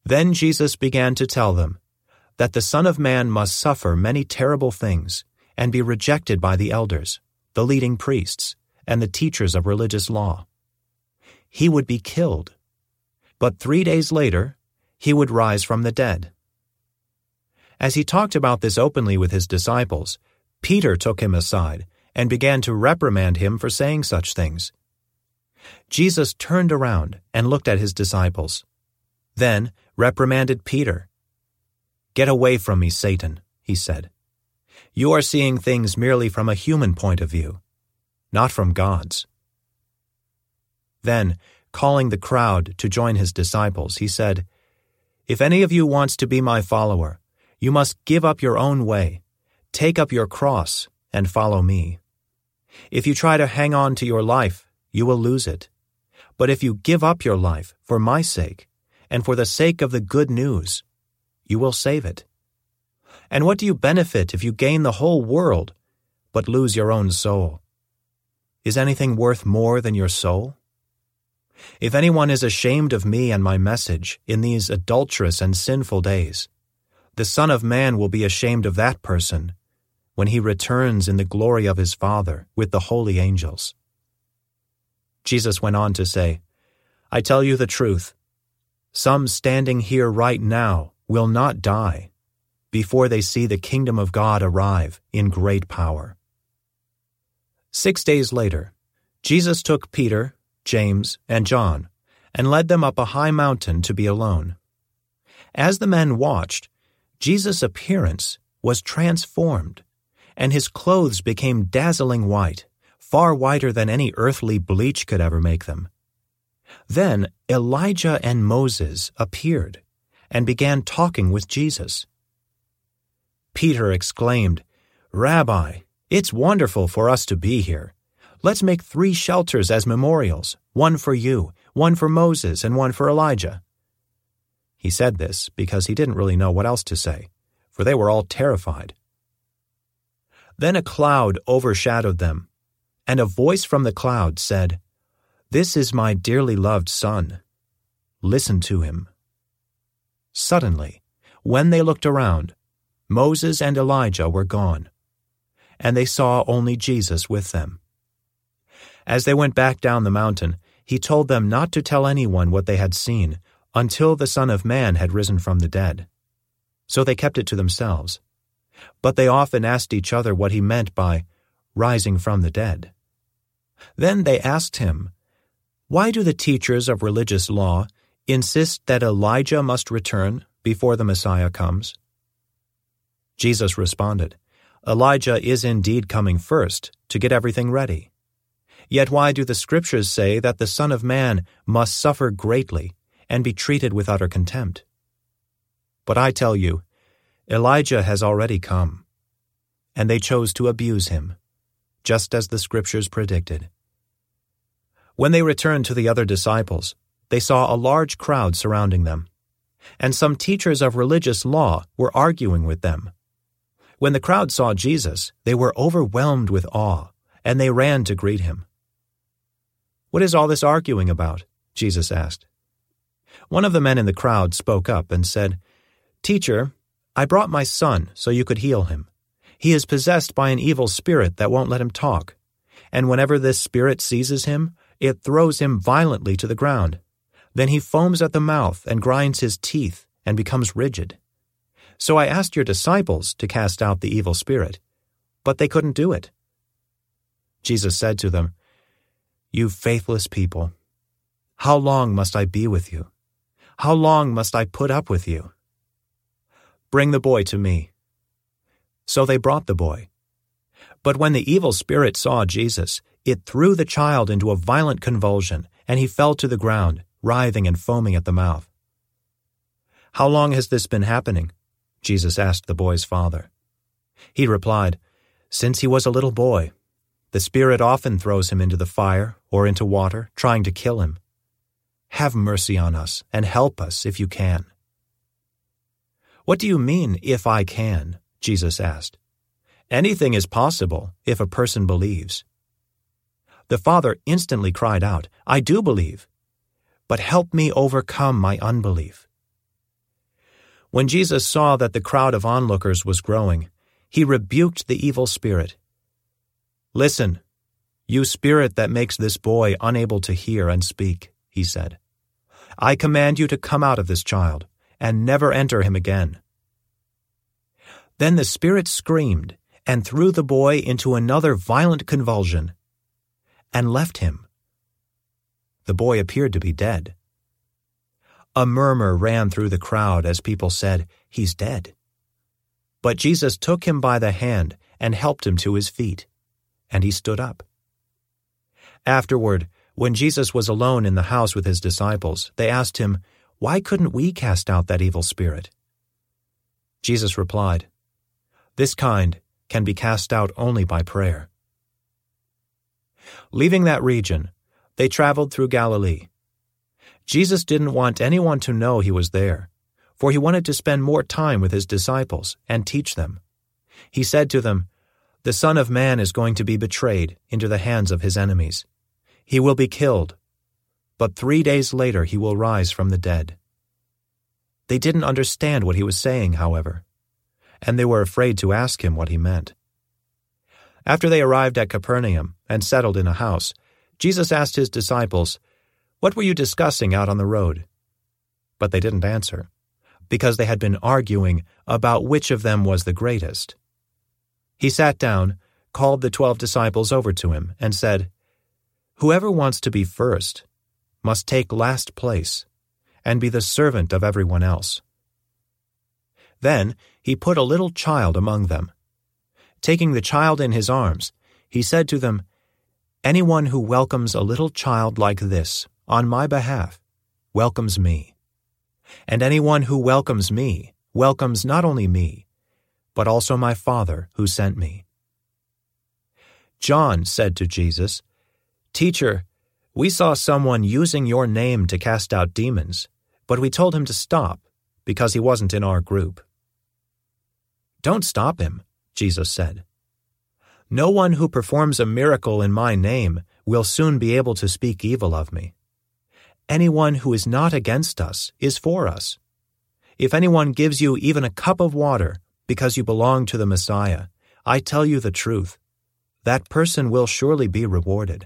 Then Jesus began to tell them that the Son of Man must suffer many terrible things and be rejected by the elders, the leading priests, and the teachers of religious law. He would be killed, but 3 days later, he would rise from the dead. As he talked about this openly with his disciples, Peter took him aside and began to reprimand him for saying such things. Jesus turned around and looked at his disciples, then reprimanded Peter. "Get away from me, Satan," he said. "You are seeing things merely from a human point of view, not from God's." Then, calling the crowd to join his disciples, he said, "If any of you wants to be my follower, you must give up your own way, take up your cross, and follow me. If you try to hang on to your life, you will lose it. But if you give up your life for my sake, and for the sake of the good news, you will save it. And what do you benefit if you gain the whole world, but lose your own soul? Is anything worth more than your soul? If anyone is ashamed of me and my message in these adulterous and sinful days, the Son of Man will be ashamed of that person when he returns in the glory of his Father with the holy angels." Jesus went on to say, "I tell you the truth, some standing here right now will not die before they see the kingdom of God arrive in great power." 6 days later, Jesus took Peter, James, and John and led them up a high mountain to be alone. As the men watched, Jesus' appearance was transformed, and his clothes became dazzling white, far whiter than any earthly bleach could ever make them. Then Elijah and Moses appeared and began talking with Jesus. Peter exclaimed, "Rabbi, it's wonderful for us to be here. Let's make 3 shelters as memorials, one for you, one for Moses, and one for Elijah." He said this because he didn't really know what else to say, for they were all terrified. Then a cloud overshadowed them, and a voice from the cloud said, "This is my dearly loved Son. Listen to him." Suddenly, when they looked around, Moses and Elijah were gone, and they saw only Jesus with them. As they went back down the mountain, he told them not to tell anyone what they had seen until the Son of Man had risen from the dead. So they kept it to themselves. But they often asked each other what he meant by rising from the dead. Then they asked him, "Why do the teachers of religious law insist that Elijah must return before the Messiah comes?" Jesus responded, "Elijah is indeed coming first to get everything ready. Yet why do the Scriptures say that the Son of Man must suffer greatly and be treated with utter contempt? But I tell you, Elijah has already come, and they chose to abuse him, just as the Scriptures predicted." When they returned to the other disciples, they saw a large crowd surrounding them, and some teachers of religious law were arguing with them. When the crowd saw Jesus, they were overwhelmed with awe, and they ran to greet him. "What is all this arguing about?" Jesus asked. One of the men in the crowd spoke up and said, "Teacher, I brought my son so you could heal him. He is possessed by an evil spirit that won't let him talk, and whenever this spirit seizes him, it throws him violently to the ground. Then he foams at the mouth and grinds his teeth and becomes rigid. So I asked your disciples to cast out the evil spirit, but they couldn't do it." Jesus said to them, "You faithless people, how long must I be with you? How long must I put up with you? Bring the boy to me." So they brought the boy. But when the evil spirit saw Jesus, it threw the child into a violent convulsion, and he fell to the ground, writhing and foaming at the mouth. "How long has this been happening?" Jesus asked the boy's father. He replied, "Since he was a little boy. The spirit often throws him into the fire or into water, trying to kill him. Have mercy on us and help us if you can." "What do you mean, if I can?" Jesus asked. "Anything is possible if a person believes." The father instantly cried out, "I do believe, but help me overcome my unbelief." When Jesus saw that the crowd of onlookers was growing, he rebuked the evil spirit. "Listen, you spirit that makes this boy unable to hear and speak," he said. "I command you to come out of this child, and never enter him again." Then the spirit screamed and threw the boy into another violent convulsion, and left him. The boy appeared to be dead. A murmur ran through the crowd as people said, "He's dead." But Jesus took him by the hand and helped him to his feet, and he stood up. Afterward, when Jesus was alone in the house with his disciples, they asked him, "Why couldn't we cast out that evil spirit?" Jesus replied, "This kind can be cast out only by prayer." Leaving that region, they traveled through Galilee. Jesus didn't want anyone to know he was there, for he wanted to spend more time with his disciples and teach them. He said to them, "The Son of Man is going to be betrayed into the hands of his enemies. He will be killed, but 3 days later he will rise from the dead." They didn't understand what he was saying, however, and they were afraid to ask him what he meant. After they arrived at Capernaum and settled in a house, Jesus asked his disciples, "What were you discussing out on the road?" But they didn't answer, because they had been arguing about which of them was the greatest. He sat down, called the 12 disciples over to him, and said, "Whoever wants to be first must take last place and be the servant of everyone else." Then he put a little child among them. Taking the child in his arms, he said to them, "Anyone who welcomes a little child like this on my behalf welcomes me. And anyone who welcomes me welcomes not only me, but also my Father who sent me." John said to Jesus, "Teacher, we saw someone using your name to cast out demons, but we told him to stop because he wasn't in our group." "Don't stop him," Jesus said. "No one who performs a miracle in my name will soon be able to speak evil of me. Anyone who is not against us is for us. If anyone gives you even a cup of water because you belong to the Messiah, I tell you the truth, that person will surely be rewarded.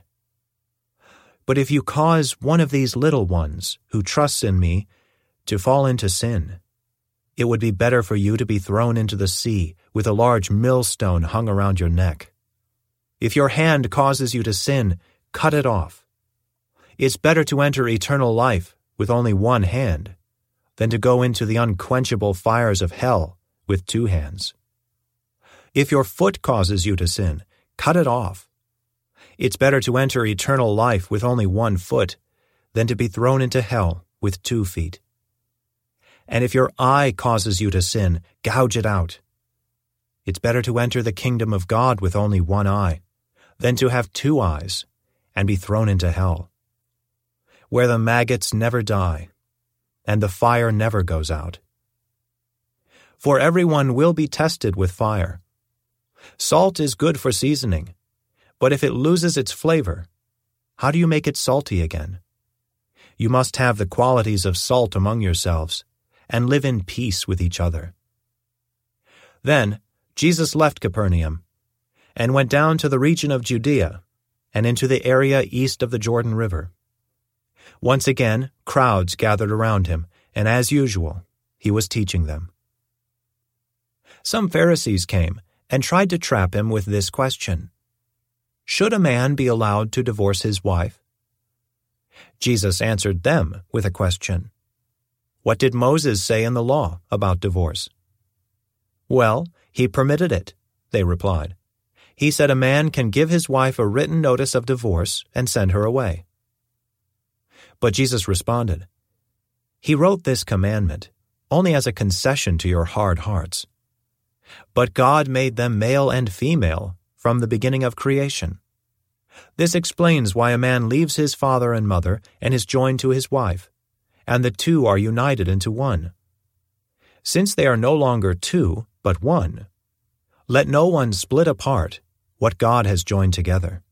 But if you cause one of these little ones who trusts in me to fall into sin, it would be better for you to be thrown into the sea with a large millstone hung around your neck. If your hand causes you to sin, cut it off. It's better to enter eternal life with only one hand than to go into the unquenchable fires of hell with 2 hands. If your foot causes you to sin, cut it off. It's better to enter eternal life with only 1 foot than to be thrown into hell with 2 feet. And if your eye causes you to sin, gouge it out. It's better to enter the kingdom of God with only 1 eye than to have 2 eyes and be thrown into hell, where the maggots never die and the fire never goes out. For everyone will be tested with fire. Salt is good for seasoning, but if it loses its flavor, how do you make it salty again? You must have the qualities of salt among yourselves and live in peace with each other." Then Jesus left Capernaum and went down to the region of Judea and into the area east of the Jordan River. Once again, crowds gathered around him, and as usual, he was teaching them. Some Pharisees came and tried to trap him with this question: "Should a man be allowed to divorce his wife?" Jesus answered them with a question: "What did Moses say in the law about divorce?" "Well, he permitted it," they replied. "He said a man can give his wife a written notice of divorce and send her away." But Jesus responded, "He wrote this commandment only as a concession to your hard hearts. But God made them male and female from the beginning of creation. This explains why a man leaves his father and mother and is joined to his wife, and the 2 are united into one. Since they are no longer 2, but 1, let no one split apart what God has joined together."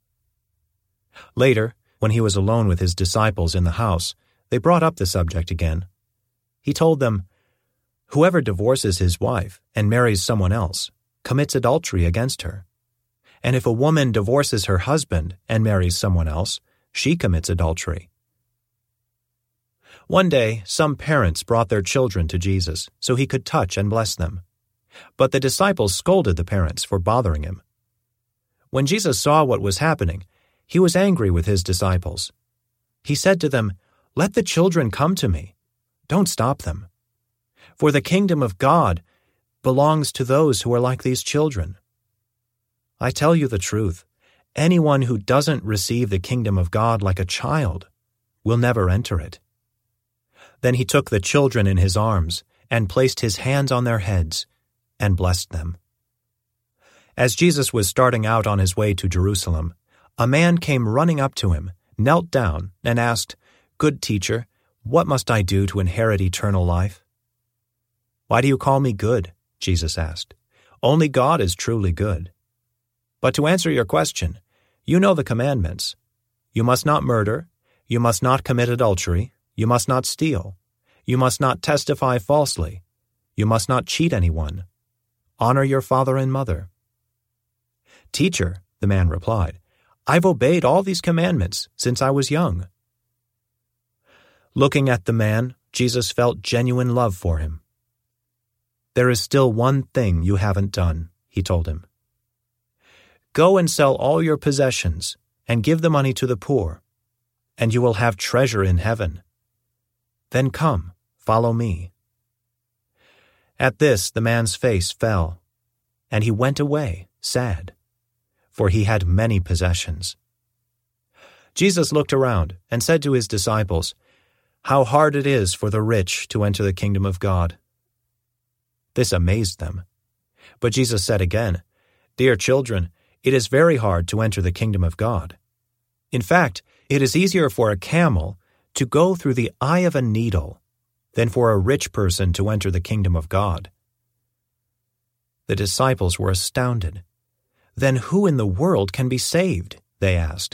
Later, when he was alone with his disciples in the house, they brought up the subject again. He told them, Whoever divorces his wife and marries someone else commits adultery against her. And if a woman divorces her husband and marries someone else, she commits adultery. One day, some parents brought their children to Jesus so he could touch and bless them. But the disciples scolded the parents for bothering him. When Jesus saw what was happening, he was angry with his disciples. He said to them, "Let the children come to me. Don't stop them. For the kingdom of God belongs to those who are like these children. I tell you the truth, anyone who doesn't receive the kingdom of God like a child will never enter it." Then he took the children in his arms and placed his hands on their heads and blessed them. As Jesus was starting out on his way to Jerusalem, a man came running up to him, knelt down, and asked, "Good teacher, what must I do to inherit eternal life?" "Why do you call me good?" Jesus asked. "Only God is truly good. But to answer your question, you know the commandments. You must not murder, you must not commit adultery, you must not steal, you must not testify falsely, you must not cheat anyone. Honor your father and mother." "Teacher," the man replied, "I've obeyed all these commandments since I was young." Looking at the man, Jesus felt genuine love for him. "There is still one thing you haven't done," he told him. "Go and sell all your possessions and give the money to the poor, and you will have treasure in heaven. Then come, follow me." At this the man's face fell, and he went away sad, for he had many possessions. Jesus looked around and said to his disciples, "How hard it is for the rich to enter the kingdom of God." This amazed them. But Jesus said again, "Dear children, it is very hard to enter the kingdom of God. In fact, it is easier for a camel to go through the eye of a needle than for a rich person to enter the kingdom of God." The disciples were astounded. "Then who in the world can be saved?" they asked.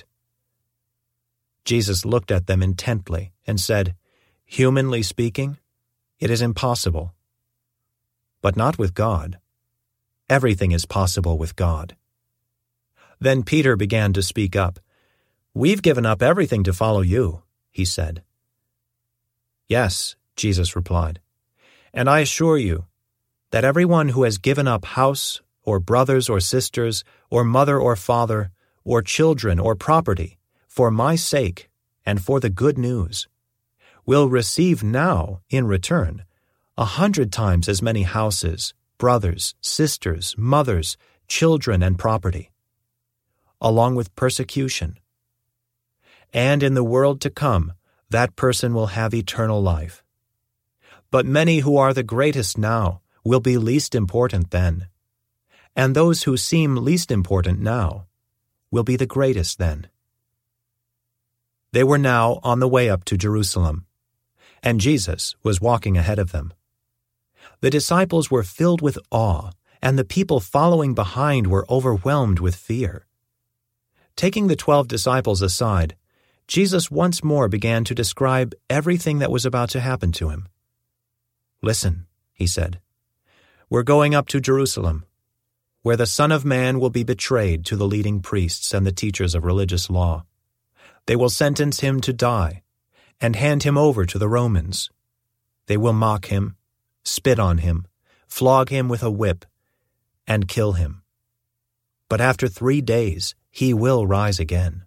Jesus looked at them intently and said, "Humanly speaking, it is impossible. But not with God. Everything is possible with God." Then Peter began to speak up. "We've given up everything to follow you," he said. "Yes," Jesus replied, "and I assure you that everyone who has given up house or brothers or sisters or mother or father or children or property for my sake and for the good news will receive now in return 100 times as many houses, brothers, sisters, mothers, children, and property, along with persecution. And in the world to come, that person will have eternal life. But many who are the greatest now will be least important then, and those who seem least important now will be the greatest then." They were now on the way up to Jerusalem, and Jesus was walking ahead of them. The disciples were filled with awe, and the people following behind were overwhelmed with fear. Taking the 12 disciples aside, Jesus once more began to describe everything that was about to happen to him. "Listen," he said, "we're going up to Jerusalem, where the Son of Man will be betrayed to the leading priests and the teachers of religious law. They will sentence him to die and hand him over to the Romans. They will mock him, spit on him, flog him with a whip, and kill him. But after 3 days he will rise again."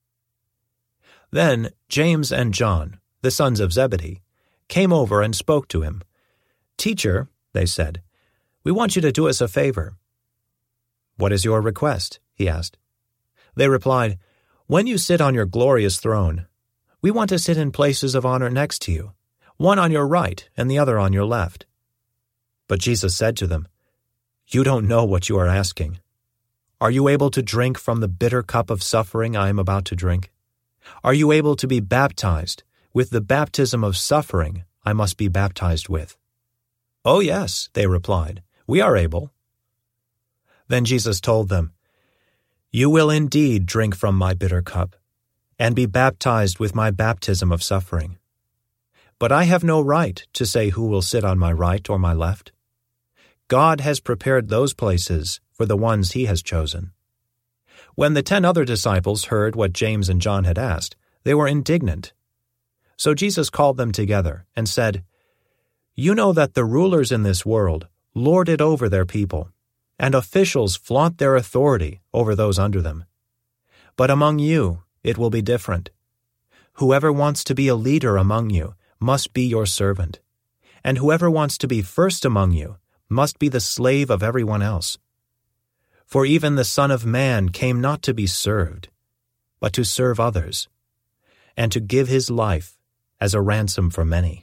Then James and John, the sons of Zebedee, came over and spoke to him. "Teacher," they said, "we want you to do us a favor." "What is your request?" he asked. They replied, "When you sit on your glorious throne, we want to sit in places of honor next to you, one on your right and the other on your left." But Jesus said to them, "You don't know what you are asking. Are you able to drink from the bitter cup of suffering I am about to drink? Are you able to be baptized with the baptism of suffering I must be baptized with?" "Oh yes," they replied, "we are able." Then Jesus told them, "You will indeed drink from my bitter cup, and be baptized with my baptism of suffering. But I have no right to say who will sit on my right or my left. God has prepared those places for the ones he has chosen." When the 10 other disciples heard what James and John had asked, they were indignant. So Jesus called them together and said, "You know that the rulers in this world lord it over their people, and officials flaunt their authority over those under them. But among you it will be different. Whoever wants to be a leader among you must be your servant, and whoever wants to be first among you must be the slave of everyone else. For even the Son of Man came not to be served, but to serve others, and to give his life as a ransom for many."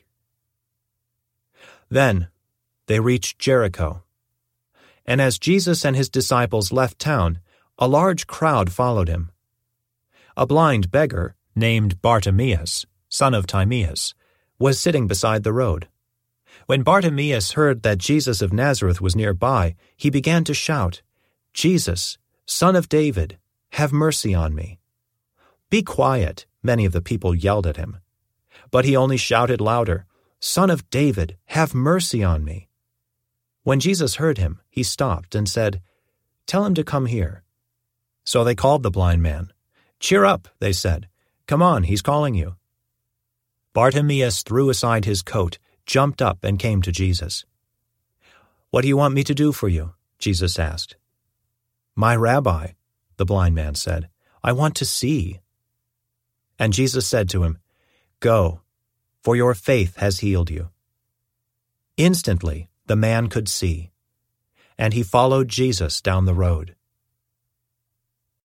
Then they reached Jericho. And as Jesus and his disciples left town, a large crowd followed him. A blind beggar named Bartimaeus, son of Timaeus, was sitting beside the road. When Bartimaeus heard that Jesus of Nazareth was nearby, he began to shout, "Jesus, Son of David, have mercy on me." "Be quiet," many of the people yelled at him. But he only shouted louder, "Son of David, have mercy on me." When Jesus heard him, he stopped and said, "Tell him to come here." So they called the blind man. "Cheer up," they said. "Come on, he's calling you." Bartimaeus threw aside his coat, jumped up, and came to Jesus. "What do you want me to do for you?" Jesus asked. "My Rabbi," the blind man said, "I want to see." And Jesus said to him, "Go, for your faith has healed you." Instantly the man could see, and he followed Jesus down the road.